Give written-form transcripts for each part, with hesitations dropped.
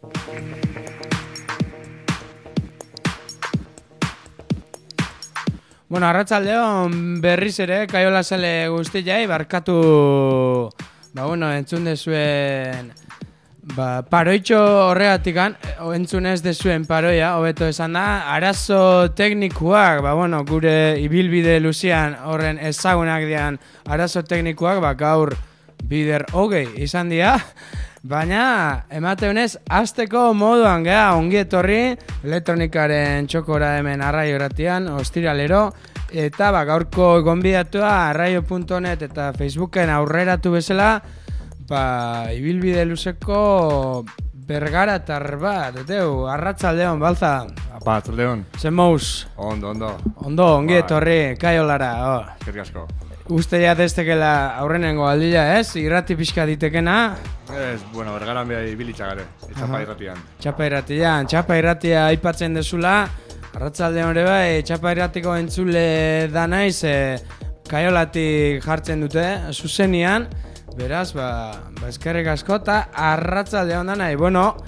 Bueno, arratsaldeon berriz ere, Kaiolasale guztiai, barkatu, entzun dezuen, paroitxo horregatikan, entzun ez dezuen paroia, hobeto esan da, arazo teknikuak, gure ibilbide luzian horren ezagunak dian arazo teknikuak, gaur bider hogei izan dira, baina emateunez, azteko moduan geha ongi etorri elektronikaren txokora hemen arraio erratian, ostiralero, eta gaurko gonbidatua arraio.net eta Facebooken aurreratu bezala, ibilbide luzeko bergaratar bat, arratsaldeon, Balza. Arratsaldeon. Zen mouz? Ondo. Ondo, ongi etorri, Kaiolara. Eskerrik asko. Uste ja destekela aurrenengo aldila, ez? Irrati pixka ditekena. Ez, bergaran beha ibilitxagare, Txapa irratian. Txapa irratia aipatzen dezula, arratsaldeon ere bai, Txapa irratiko entzule da naiz, Kaiolatik jartzen dute, zuzenian, beraz, eskerrik asko, eta arratsaldeon da nahi.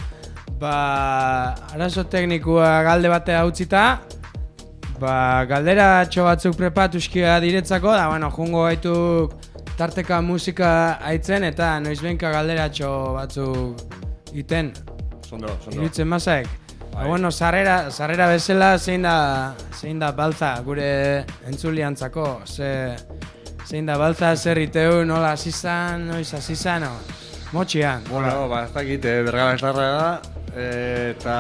Arazo teknikua galde batea utzita, galdera batzuk prepatuzkia diretzako, da, jungo gaituk tarteka musika haitzen, eta noizbenka galdera batzuk iten. Sondo. Irutzen mazaek. Sarrera bezala zein da Balza gure entzuliantzako, zein da Balza zer iteu, nola asizan, noiz asizan, motxian. Ez dakit, bergaran eslarra da, eta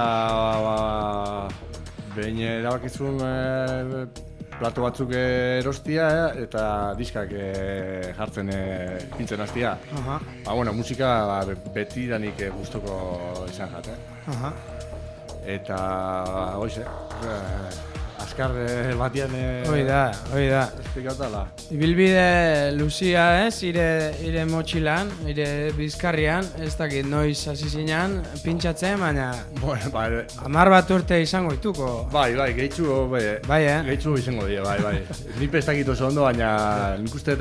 behin erabakizun plato batzuk erostia eta diskak jartzen pintzen hastia. Musika beti danik gustoko izan jat, Eta, azkar batian... Hoi da. Esplikatala. Ibilbide luzia ez, ire motxilan, ire bizkarrian, ez dakit noiz hasi zinean, pintxatzen, baina... 10 bat urte izango dituko. Bai, gehitzu, gehitzu izango dira, bai. Nipe ez dakit oso ondo, baina nik uste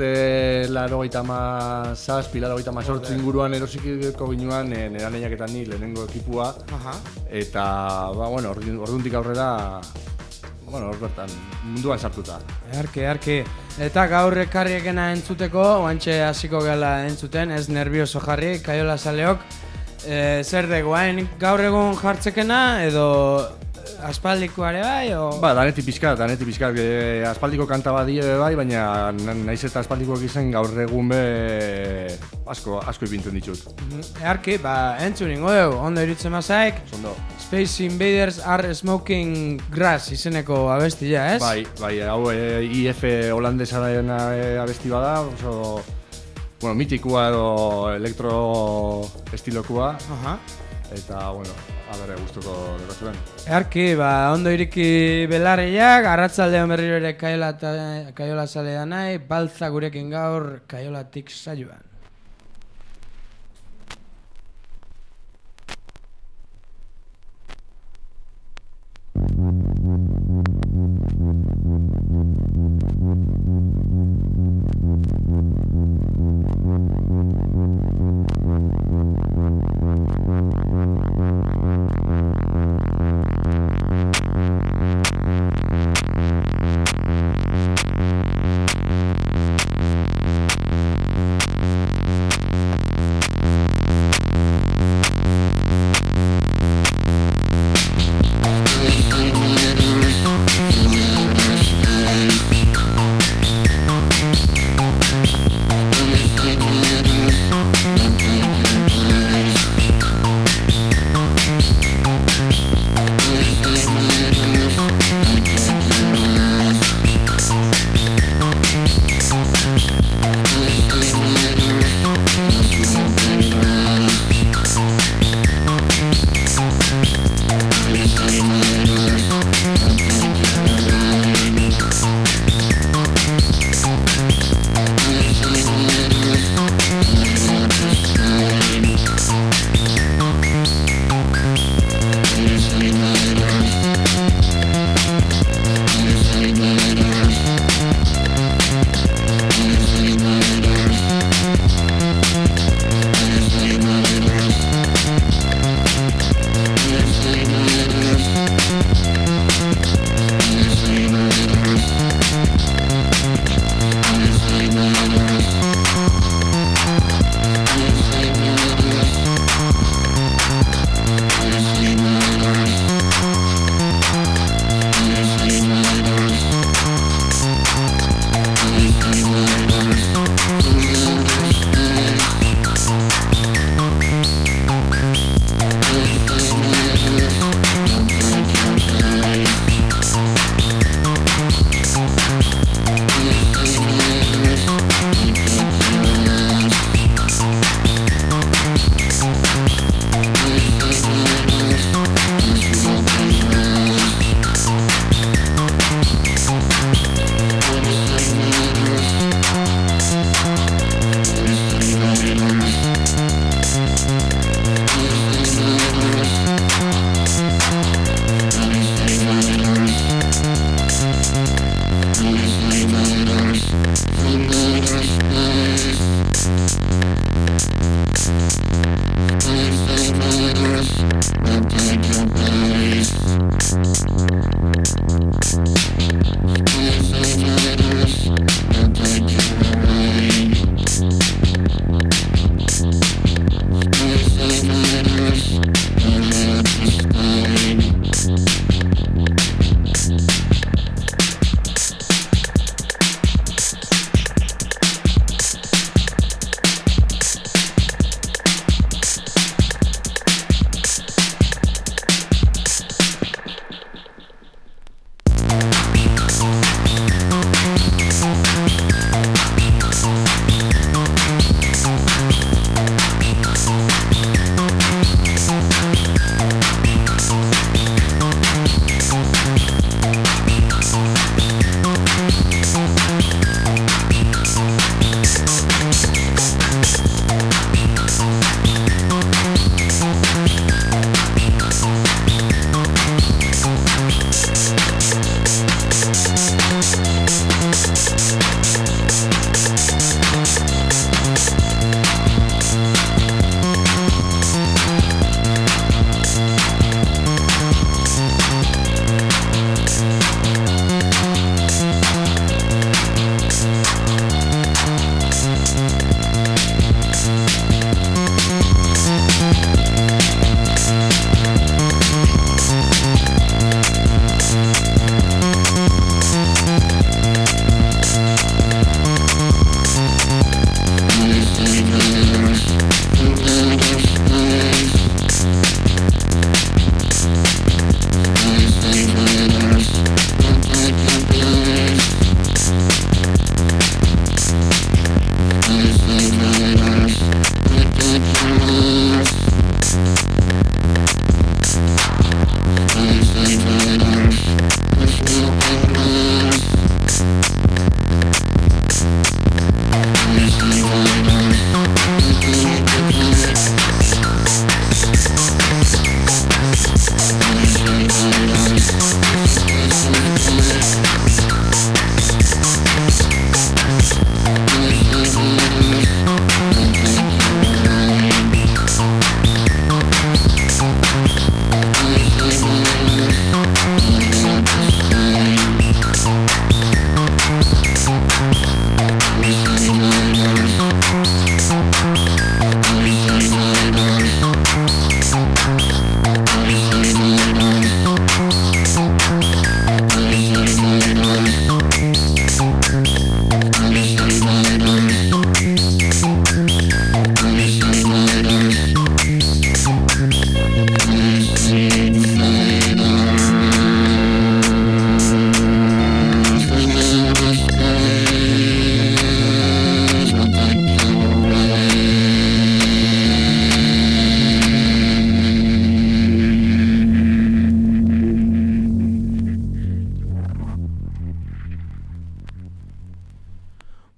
87 inguruan erosikiko ginuan, nera lehiaketan ni lehenengo ekipua, eta, orduntik aurrera, hor bertan, munduan sartuta. Earki. Eta gaur ekarriekena entzuteko, oantxe hasiko gela entzuten, ez nervioso jarri, Kaiolasaleok. Zer degoain gaur egun jartzekena, edo aspaldikoare bai, o...? Danetik pizkat, aspaldiko kanta bat die bai, baina naiz eta aspaldikoak izan gaur egun asko ipintzen ditut. Earki, entzun ingo dugu, ondo irutzen mazaik. Ondo. Space Invaders are smoking grass izeneko abestia, ez? Bai, hau IF holandesaren abesti bada, oso... mitikua edo elektro estilokua. Eta, adare gustuko dekozuen. Earki, ondo iriki belarriak, arratsaldeon berriro ere Kaiolasale nahi, Balza gurekin gaur Kaiolatik saioan.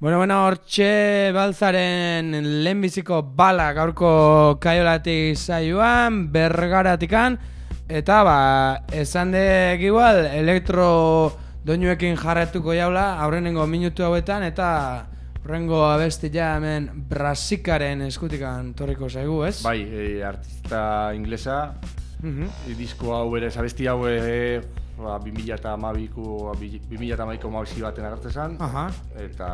Bueno, hortxe balzaren lehenbiziko bala gaurko kaiolatik saioan, bergaratikan, eta esan dek igual, elektro doinuekin jarretuko jaula, aurrenengo minutu hauetan, eta horrengo abesti ja hemen Brasikaren eskutikan torriko zaigu, ez? Bai, artista inglesa, disko hau ere, abesti hau 2012ko mauzi baten agertzen zen, eta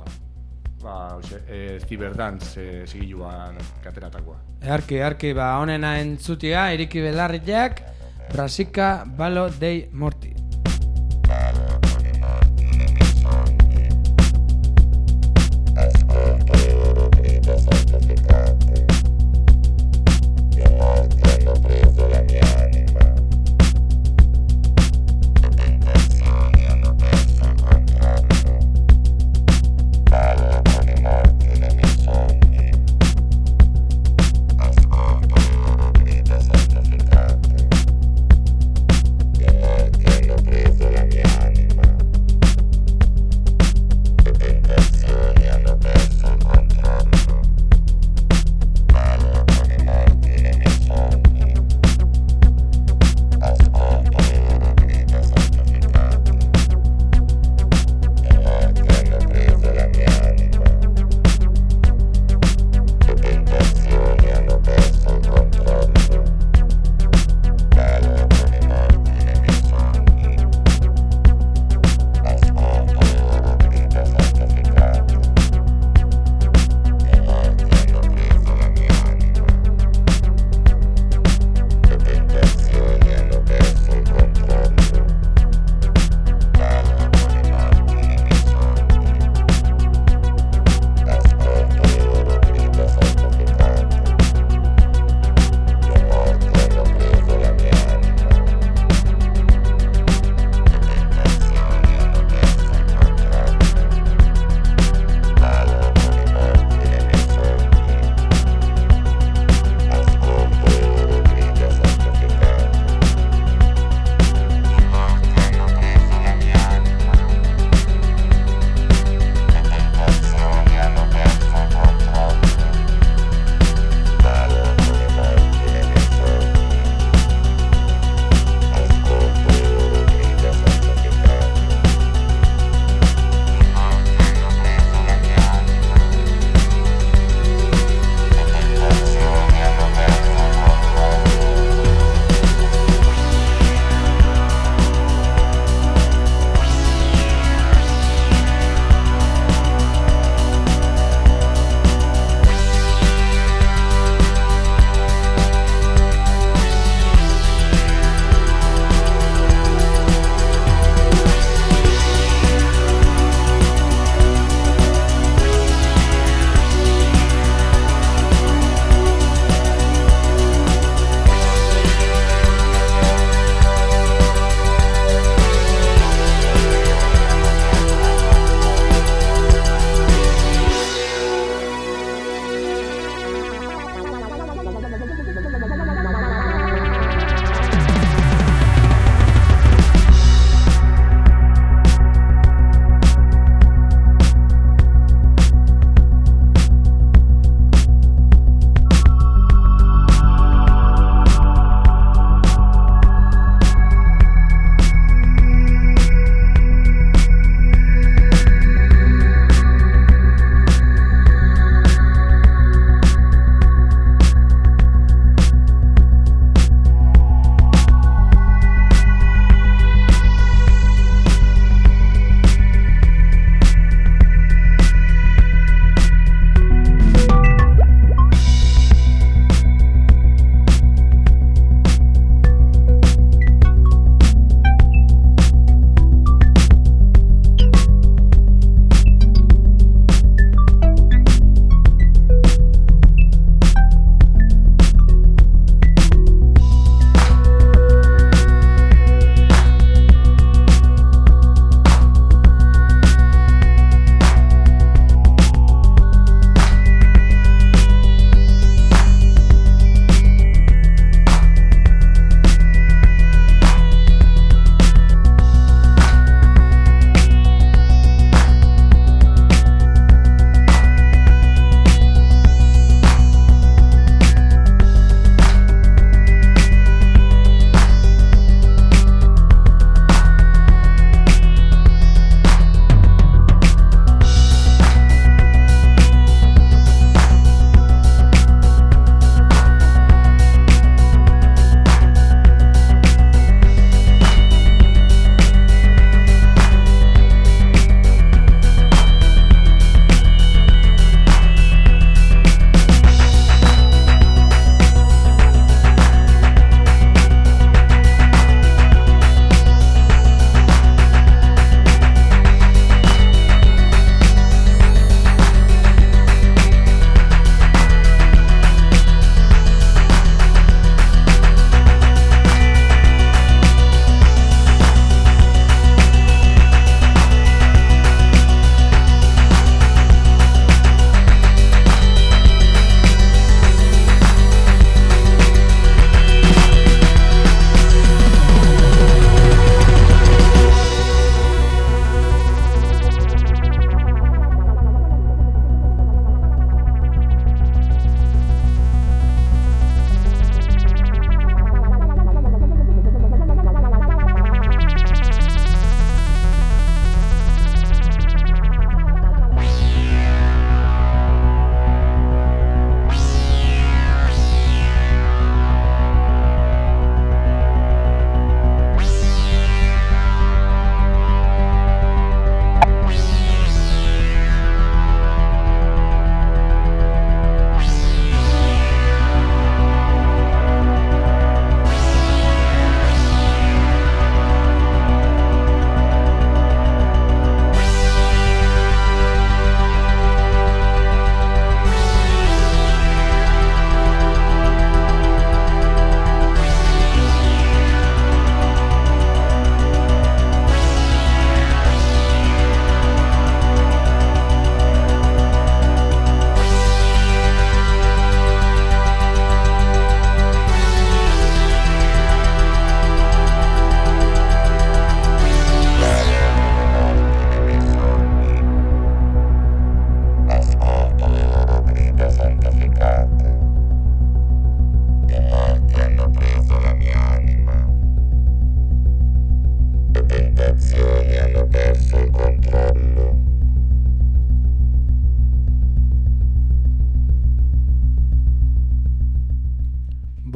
Cyberdance zigiluan kateratakoa. Earki, honena entzutia, Iriki Belarriak, Brasika Balo dei Morti. Que no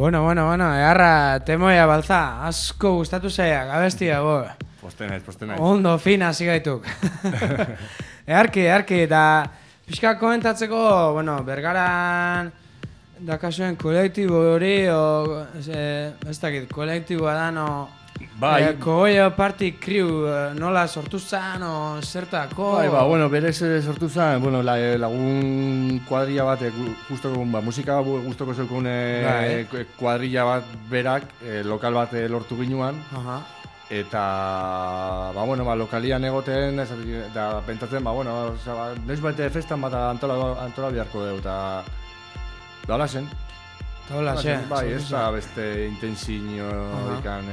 Bueno, eharra temoia balza, asko gustatu zaiak, abestia, bo. Poste naiz. Ondo, fina, hasi gaituk. Eharki, eta pixka komentatzeko, bueno, Bergaran dakasuen kolektibo hori, ez dakit, kolektiboa da, no... Bai. Kogollo Party Crew nola sortu zen, zertako... Bai, bueno, berez sortu zen, bueno, lagun kuadrilla bat, gustoko, musika gustoko zeukun kuadrilla bat berak, lokal bat lortu ginuan. Eta, bueno, lokalian egoten, eta pentsatzen, bueno, noiz baite festan bat antola biharko dugu, eta... Dola zen. Bai, ez da beste intensinio ikan...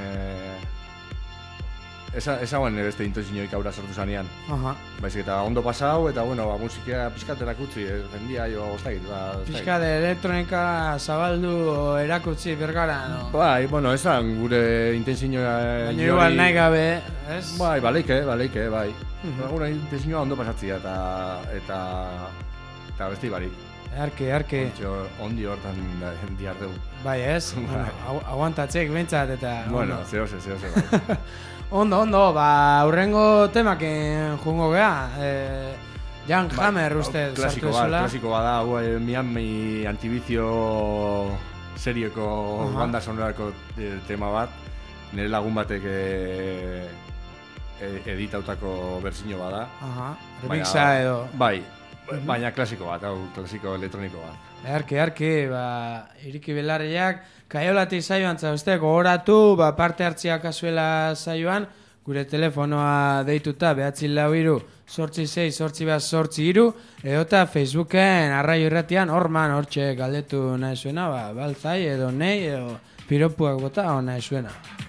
Esa guen beste intensinio ikaura sortu zanean. Baizik eta ondo pasau, eta bueno, musika pixkat erakutsi, jendia jo goztakit. Pixkat elektronika zabaldu erakutsi Bergaran. Bai, bueno, esan gure intensinioa... Baina igual nahi gabe, ez? Bai, baleike, bai. Gure intensinioa ondo pasatzia, eta beste barik. Eharki. Ondi hortan diardeu. Bai, ez? Aguantatzek bentsat eta... Bueno, zehose, bai. Ondo, aurrengo temak jungo geha. Jan Hammer uste sartu ezula. Klasiko bada, Miami Antivizio serioko banda sonorako tema bat. Nire lagun batek editautako berzino bada. Remixa edo. Bai. Baina klasiko bat, klasiko elektroniko bat. Eharki, iriki belarriak, kaiolatik saioan zauzte, gogoratu, parte hartziak azuela saioan, gure telefonoa deituta, 943-868-823, edota Facebooken, Arraio Irratian, hortxe galdetu nahi zuena, baltzai edo nei, edo piropuak bota nahi zuena.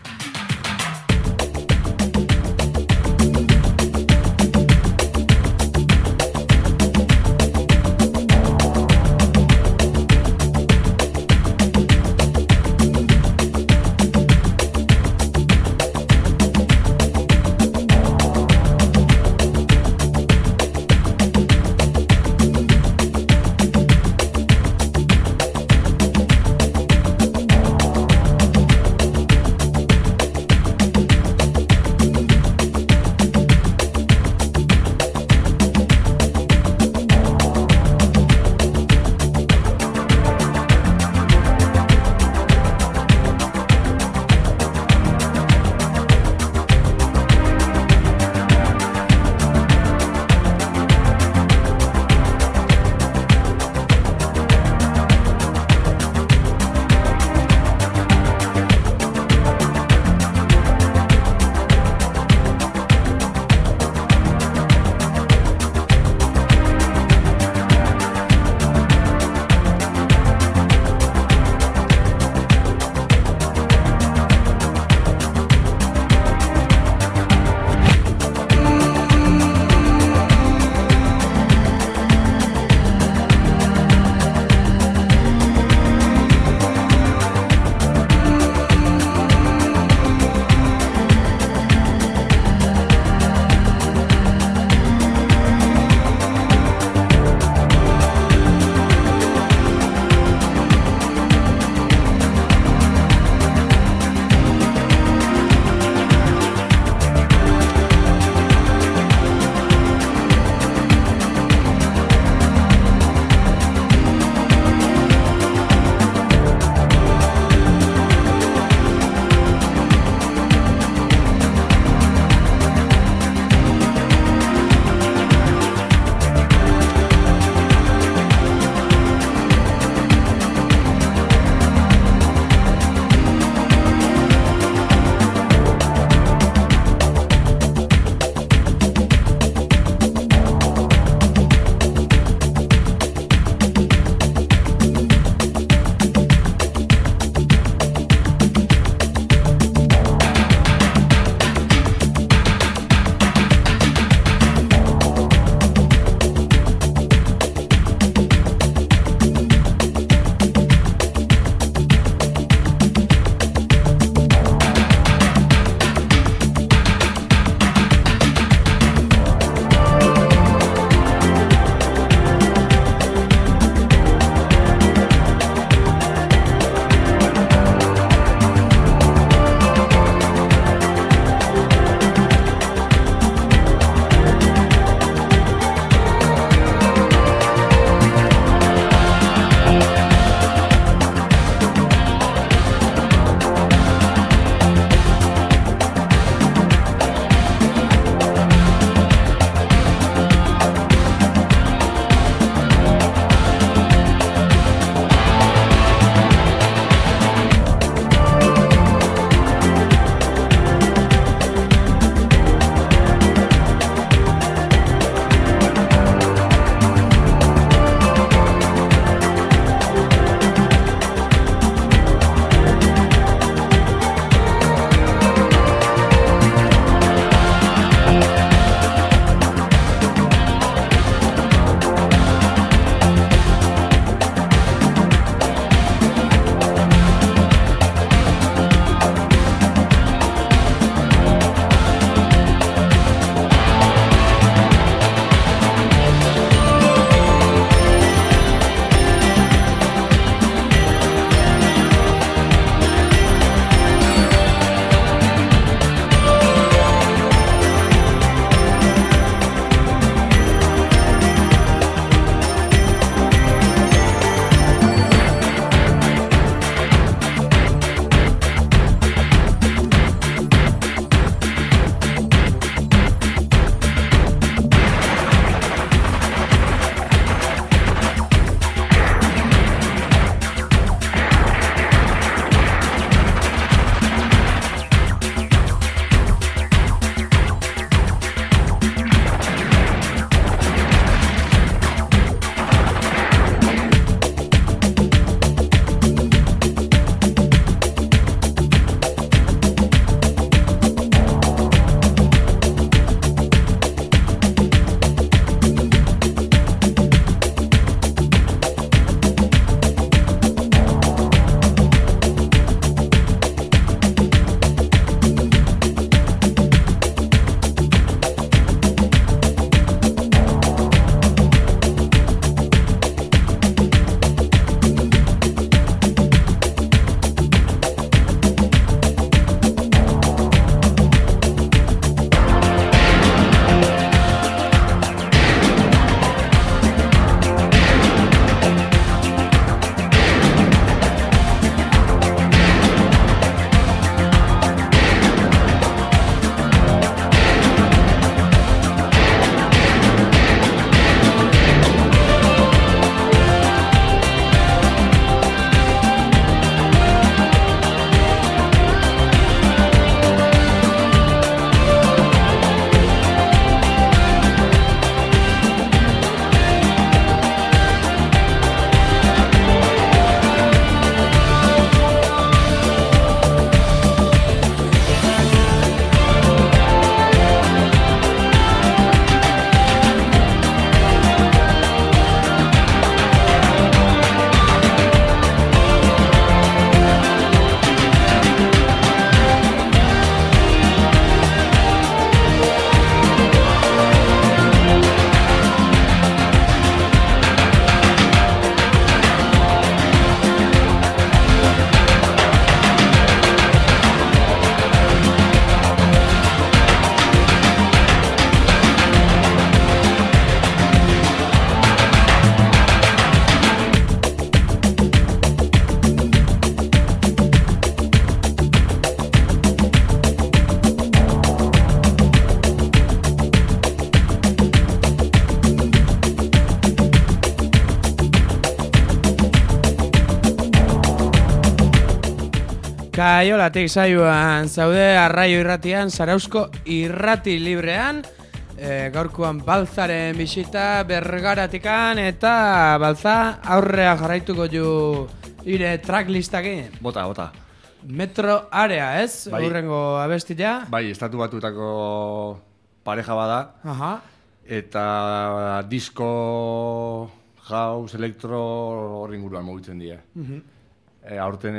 Kaiolatik saioan zaude Arraio Irratian, Zarauzko Irrati Librean. Gaurkoan Balzaren bisita Bergaratikan eta Balza aurrea jarraituko ju ire tracklistakin. Bota. Metro Area, ez? Bai. Hurrengo abestia. Bai, estatu batutako pareja bada. Aha. Eta disco, house, elektro horri inguruan mugitzen dira. Aurten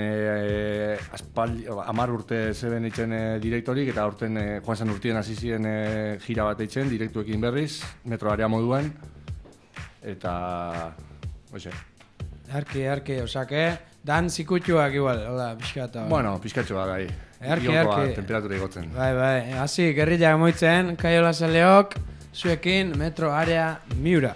10 urte zeben eitzen direktorik, eta aurten joan zen urtien hasi ziren gira bat eitzen, direktuekin berriz, Metro Area moduan. Eta, oize. Arki, osake, dan zikutxuak igual, hola, pixkata. Bueno, pixkatxoa gai. Arki. Temperatura igotzen. Bai, hasi gerrillak moitzen, Kaiola Zaleok, zuekin Metro Area Miura.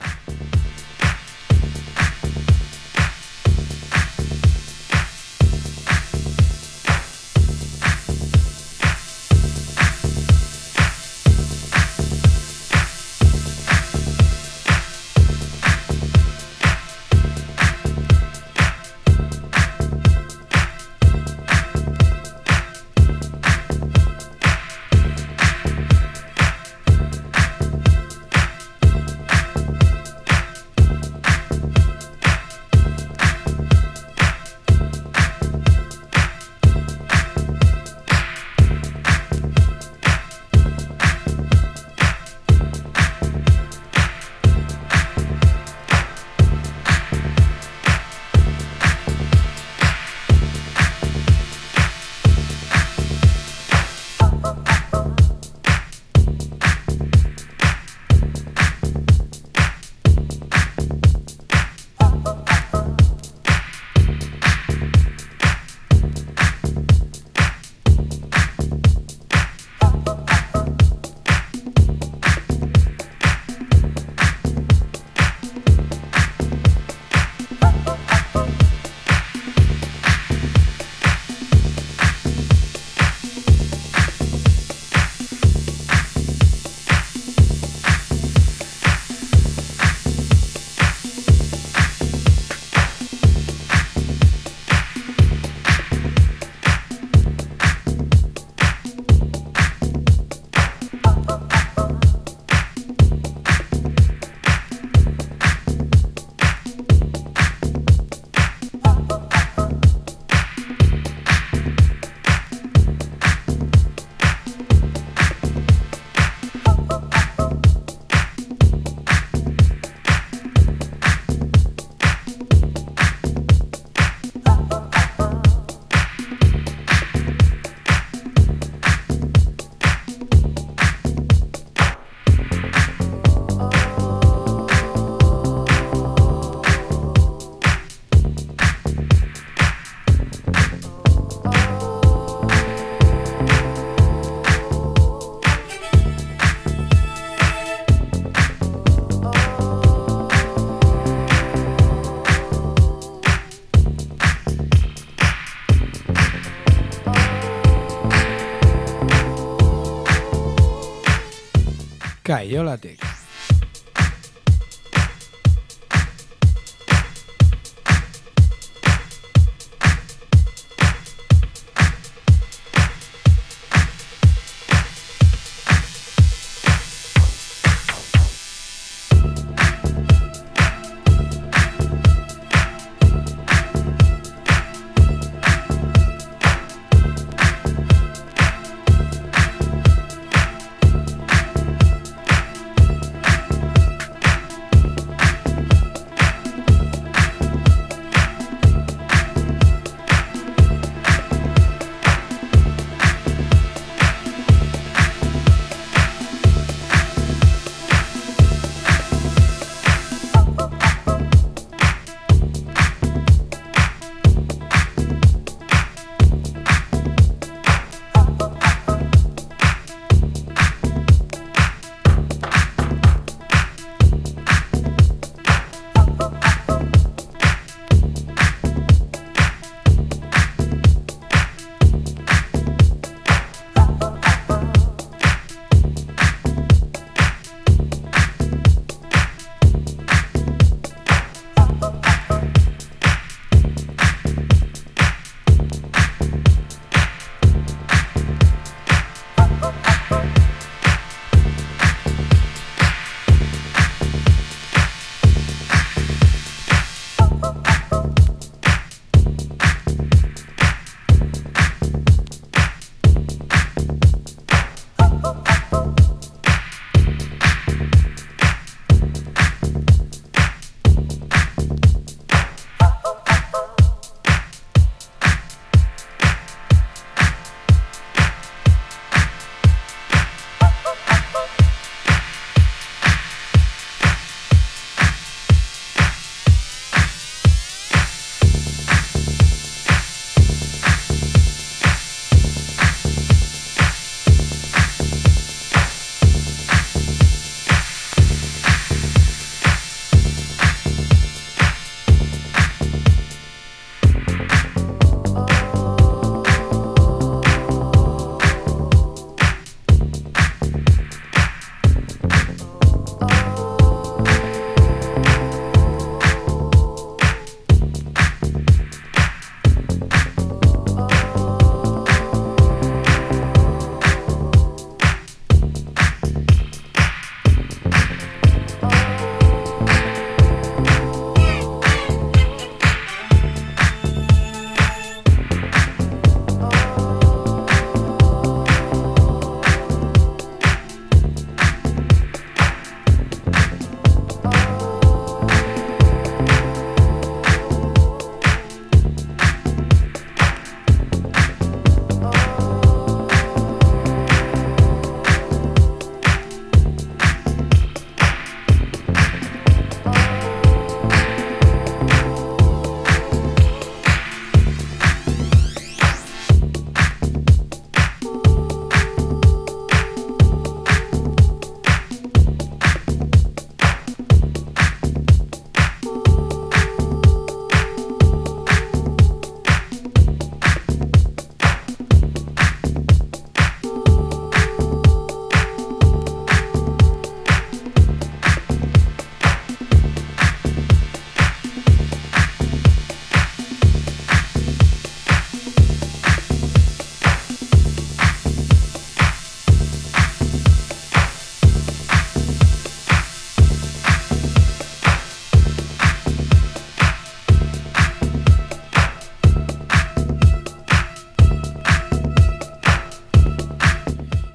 Kaiolatik.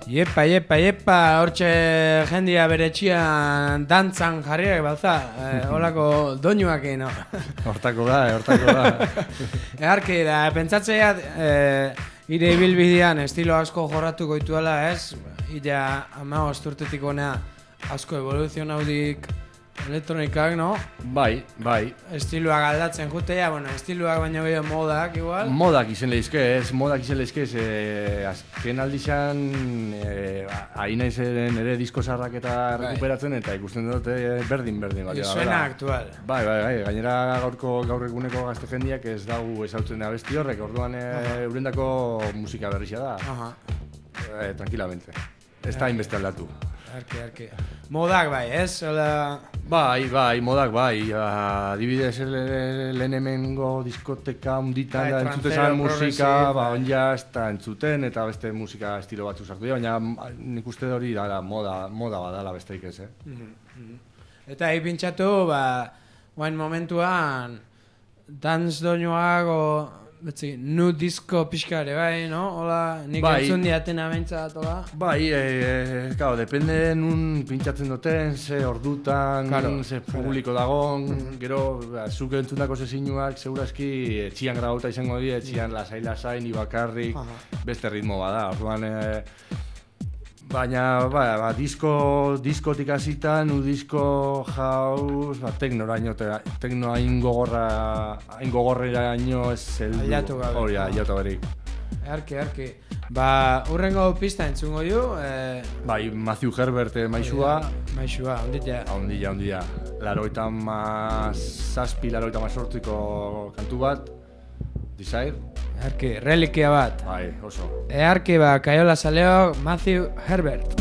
Iepa, hortxe jendia bere etxian dantzan jarriak balza, holako doinuak egin, no? Hortako da. Eharki, da, pentsatzea, ire ibilbidean estilo asko jorratu goituela, ez? Ira, 15 urtetik honea asko evoluzionaudik elektronikak, no? Bai. Estiloak aldatzen jutea, estiloak baino gehiago modak, igual? Modak izen lehizke, azken aldizan hain naizen ere disko sarrak eta rekuperatzen, eta ikusten dute berdin. Suena aktual. Bai, gainera gaur eguneko gazte jendiak ez dago ezautzen da besti horrek, orduan eurendako musika berrizia da. Tranquilamente. Ez da inbeste aldatu. Arki. Modak bai, ez? Bai, modak bai. Adibidez lehen hemengo diskoteka unditan da entzuten musika, onja ez da entzuten eta beste musika estilo batzu sartu dira, baina nik uste hori da moda badala besteik ez, Eta hi pintxatu, guain momentuan dance doinuak nu disko pixka ere, bai, no? Hola, nik entzun diatena bentsat, hola? Bai, depende nun pintxatzen duten, ze ordutan, ze publiko dagon, gero, zuk entzundako zezinuak, segurazki, etxian grabauta izango dira, etxian lasai, ni bakarrik, beste ritmo bada, orduan, baina, diskotik hasita, nu disko jauz, tekno hain gogorreraino ez zeldu. Ailatu gabe. Hori, ailatu berik. Arki. Urrengo pista entzungo du. Bai, Matthew Herbert maixua. Maixua, ondila. Ondila. 87ko kantu bat, Desire. Eharki, relikia bat. Bai, oso. Eharki, Kaiola Saleo, Matthew Herbert.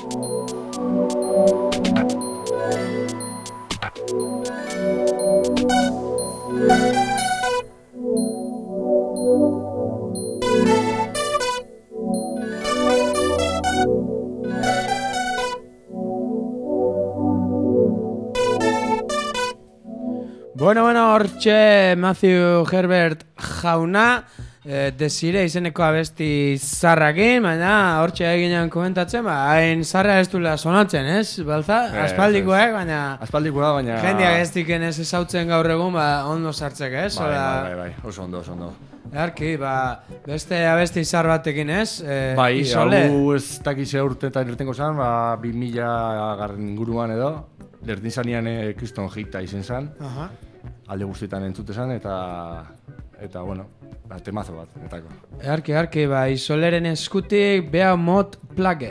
Bueno, hortxe Matthew Herbert jauna, Desire izeneko abesti zarrakin, baina hortxe eginean komentatzen, hain zarra ez duela sonatzen, ez? Balza, aspaldikoek, baina... Aspaldikoa, baina... Jendeak ez diken ez ezautzen gaur egun, ondo sartzek, ez? Bai, oso ondo. Earki, beste abesti zar batekin, ez? Bai, Isole. hau ez dakize urte eta irtengo zen, 2000 garren inguruan edo, lertin zanean kriston hita izen zen. Alde guztietan entzute zen, eta bueno, temazo bat, netako. Earki, Isoleren eskutik, Bea Mot Plage.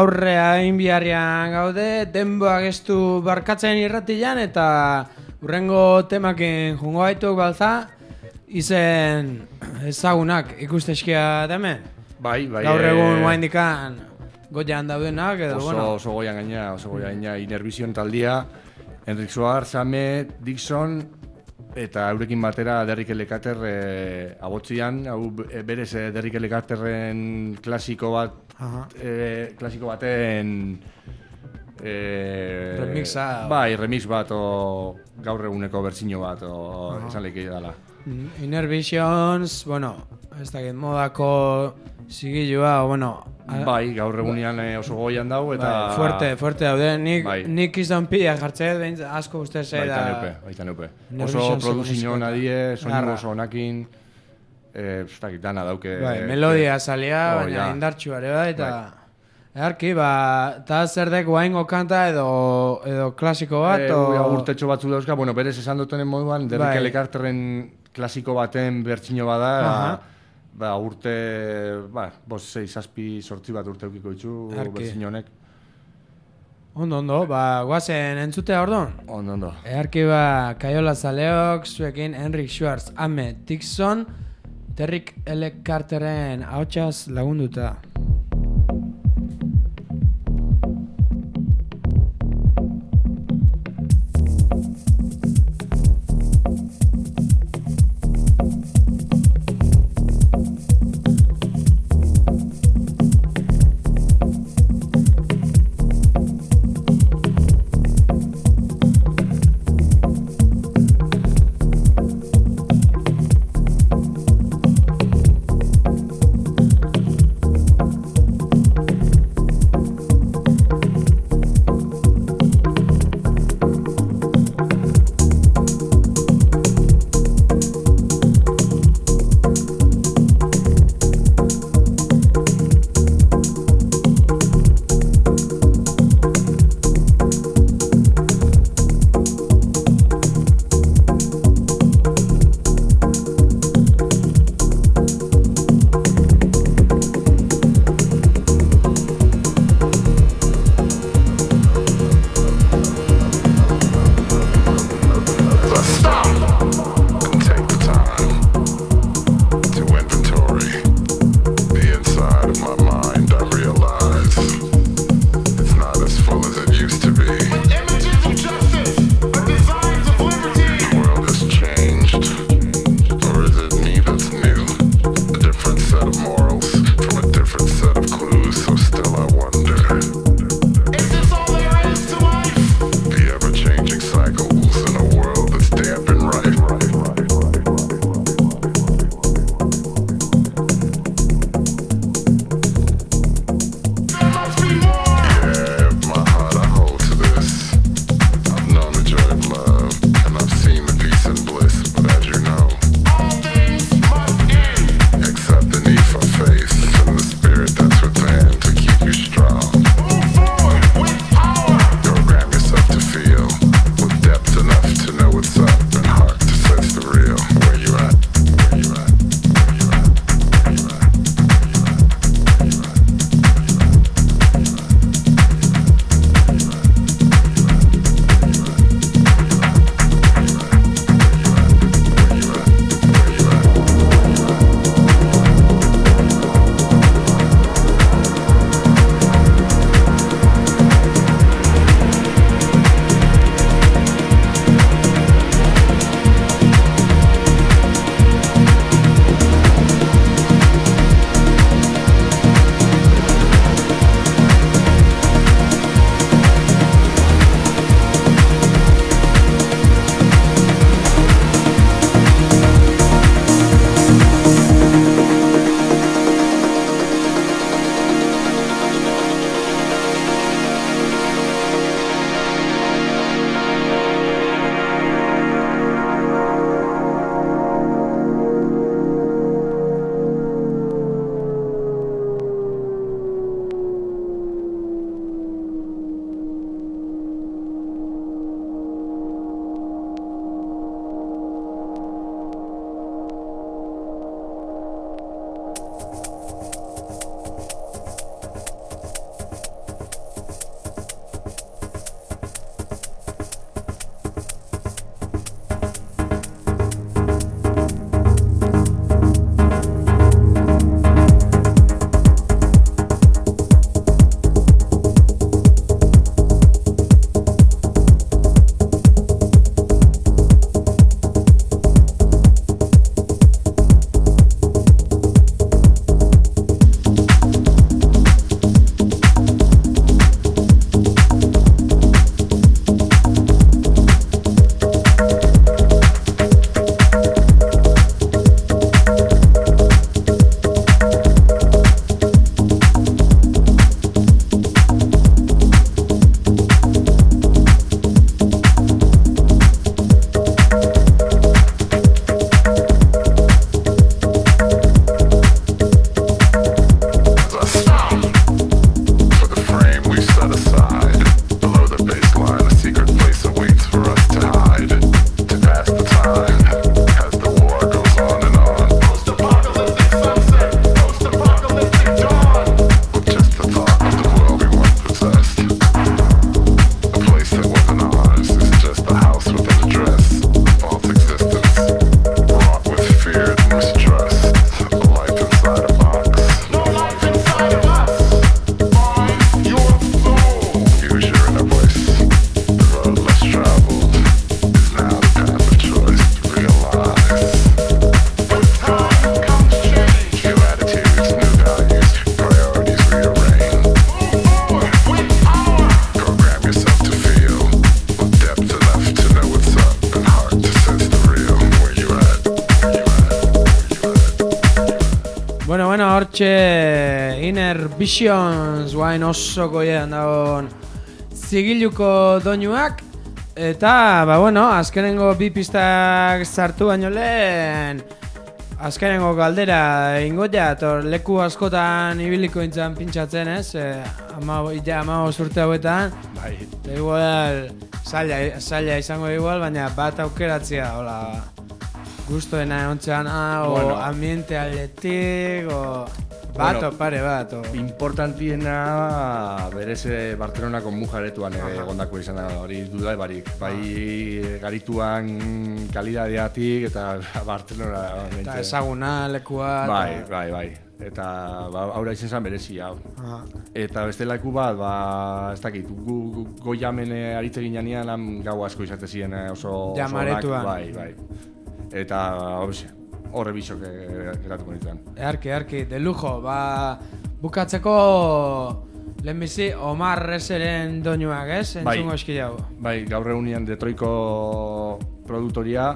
gaurrea inbiarrian gaude, denboa gestu barkatzen irratian eta urrengo temakin jungo gaituk balza, izen ezagunak ikustezkia demen. Bai. Gaur egun guaindikan goian daudenak edo, oso goian gaina, Inervision taldia, Enrik Soar, Same, Dixon, eta eurekin batera Derrick Lekater abotzian, hau berez Derrick Lekaterren klasiko baten remixa. Bai, remix bat o gaur eguneko bertsio bat o esan leike dela. Innervisions, ez dakit modako zigilua, bai, gaur egunean oso goian dau eta fuerte daude. Nik izan pila jartze, asko uste zei da. Baita neupe. Oso produziño nadie, soinu oso onakin, ez dakit dana dauke. Melodia salia, baina indartxuare bai, eta earki, eta zer dek guaingo kanta edo klasiko bat? Urtetxo batzu dauzka, berez esan dutenen moduan, Derrick Lekarterren klasiko baten bertsio bada, urte, 6-7 bat urte eukiko ditzu bertsio honek. Ondo, guazen entzutea orduan? Ondo. Earki Kaiola Zaleok, zuekin Enrik Schwartz, Ame Dixon, Derrick Lekarterren ahotsaz lagunduta. Hortxe Inner Visions guain oso goiean dagoen zigiluko doinuak. Eta, azkenengo bi pistak sartu baino lehen azkenengo galdera ingo ja, leku askotan ibiliko intzan pintxatzen, ez? Ama urte hauetan. Bai. Igual, zaila izango igual, baina bat aukeratzea, hola, gustoena egontzean, ambiente aldetik, pare bat. Importantiena berez Barcelonako mujaretuan egondako izan da hori duda barik. Bai garituan kalidadeatik eta Barcelona. Eta ezaguna lekua. Bai. Eta aurra izan zen berezia. Eta beste leku bat, ez dakit, gu goiamen aritze ginean gau asko izate ziren oso... Jamaretuan. Bai. Eta horre bisok geratuko nintzen. Earki, de lujo, bukatzeko lehenbizi Omar Rezeren doinuak, ez? Entzungo eski jau. Bai, gaur egunean Detroitko produktoria,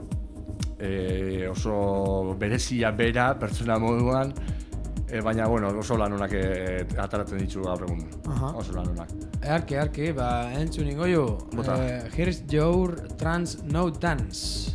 oso berezia bera, pertsona moduan, baina oso lanonak ataratzen ditu gaur egun. Oso lanonak. Earki, entzun ingo ju. Here's your trance no dance.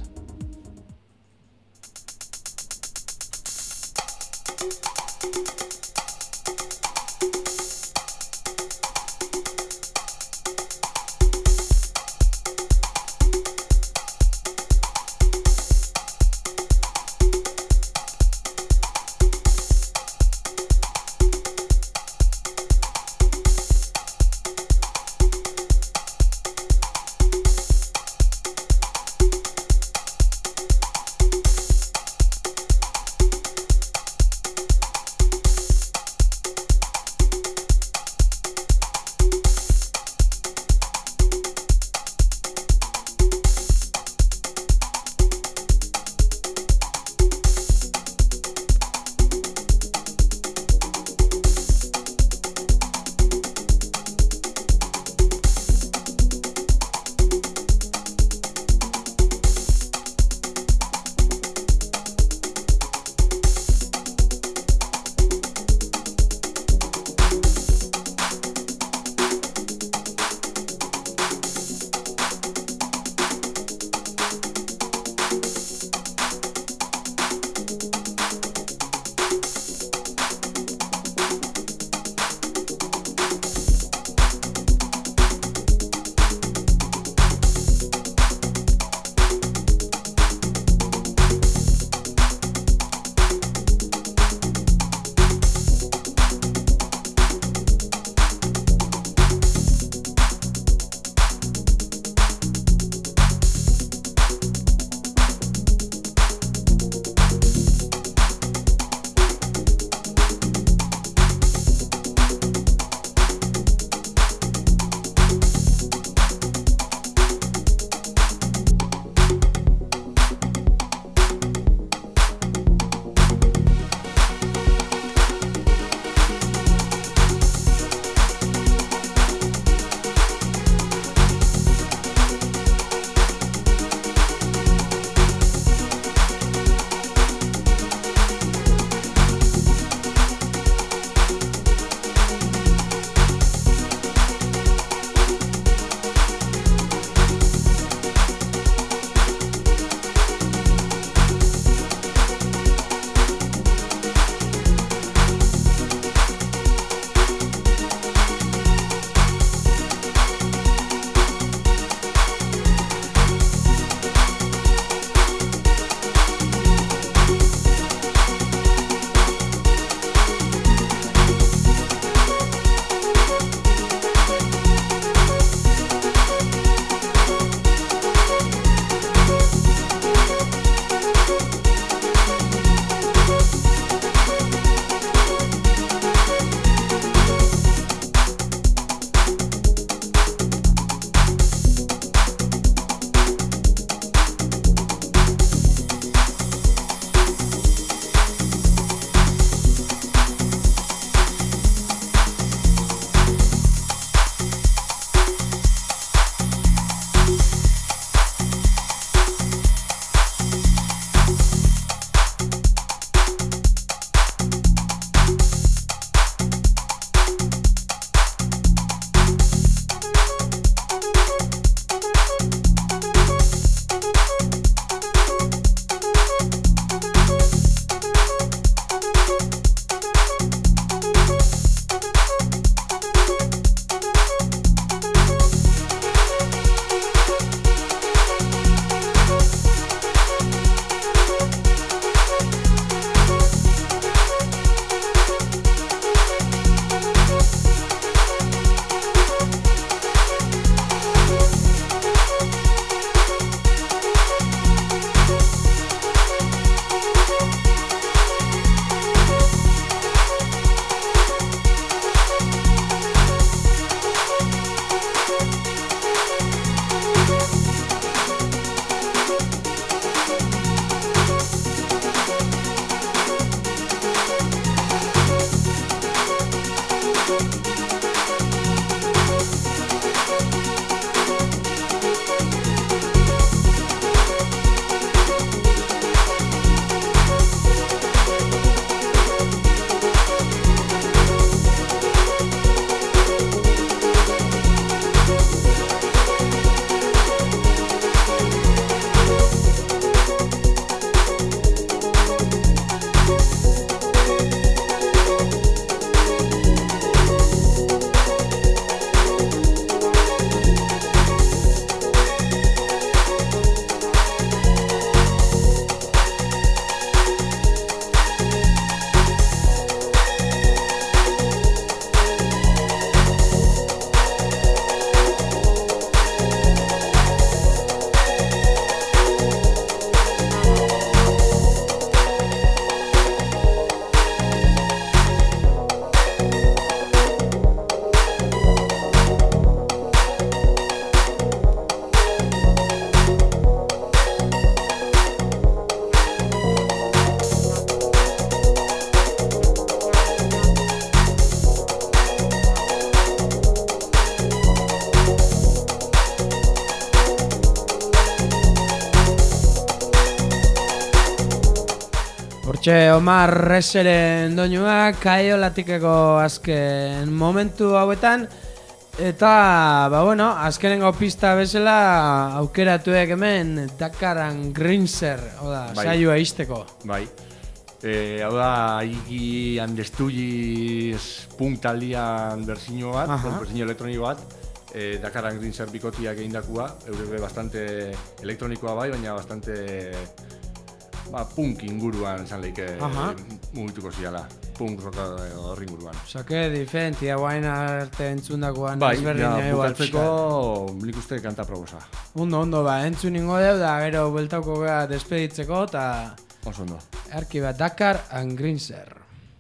Hortxe, Omar Reseren doinuak Kaiolatikeko azken momentu hauetan. Eta, azkenengo pista bezala aukeratuek hemen Dakar and Grinzer, saioa izteko. Bai. Hau da, Iggy and the Stooges punk taldean berzino bat, berzino elektroniko bat. Dakar and Grinzer bikotiak egindakua, eurebe bastante elektronikoa bai, baina bastante punk inguruan esan lehike mugituko ziala. Punk roka horri inguruan. Osake, diferentia guain arte entzundakoan ezberdina igual. Bai, bukatzeko nik uste kanta probosa. Ondo, entzun ingo deu da, gero bueltauko gara despeditzeko, eta... Oso ondo. Erki bat Dakar and Grinzer.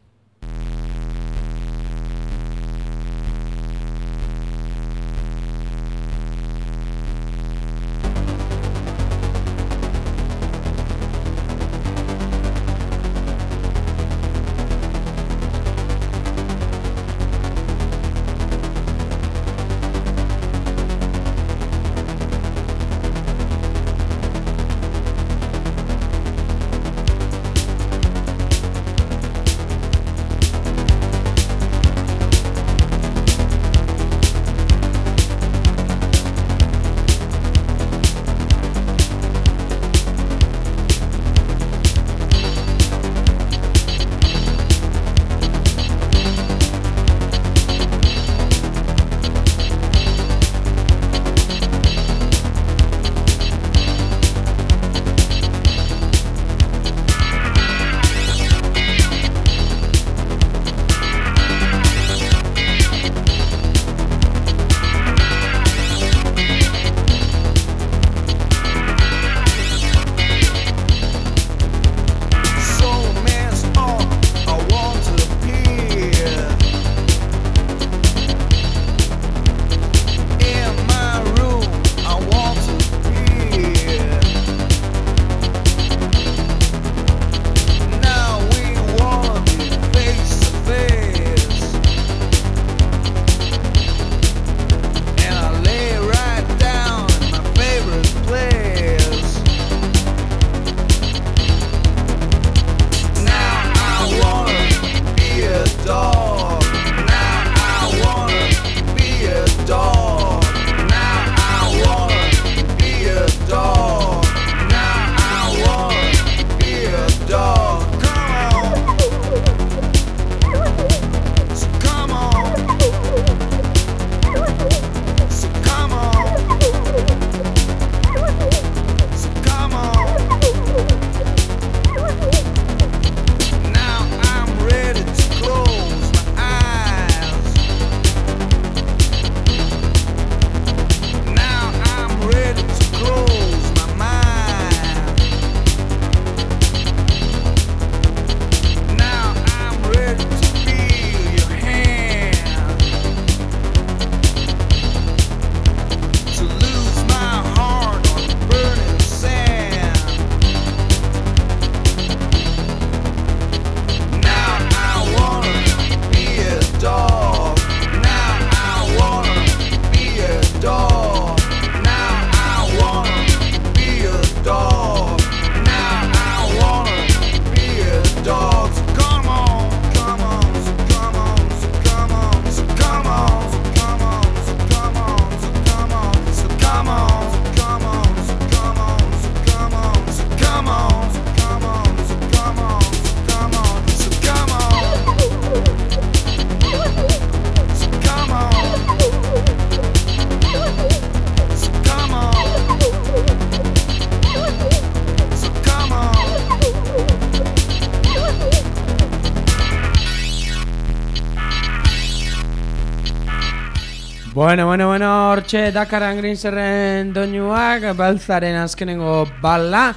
Bueno, hortxe Dakar and Grinzerren doinuak, balzaren azkenengo bala.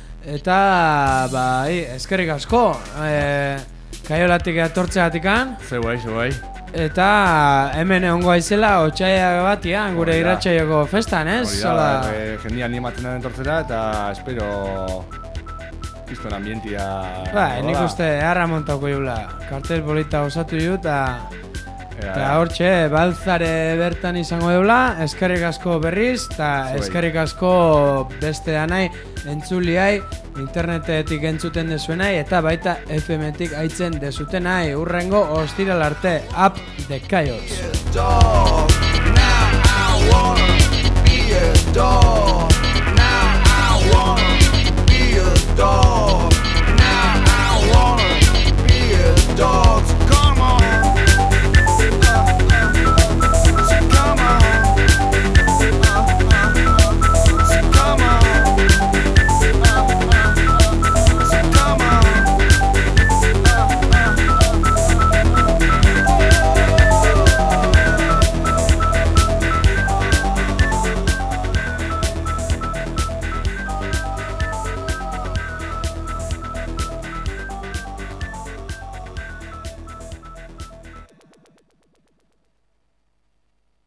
Eta, eskerrik asko, Kaiolatik etortzeatikan. Zeu bai. Eta hemen egongo aizela, otxaiak batian, gure irratxaioko festan, ez? Hori da, jendia animatzen da entortzera, eta espero izton ambientia... Nik uste, harra montauko jula, kartel polita osatu ju, eta Eta hortxe, baltzare bertan izango deula, eskerrik asko berriz, eta eskerrik asko beste danai entzuliai, internetetik entzuten dezuenai, eta baita FM-tik aitzen dezutenai, urrengo ostiral arte, up the chaos.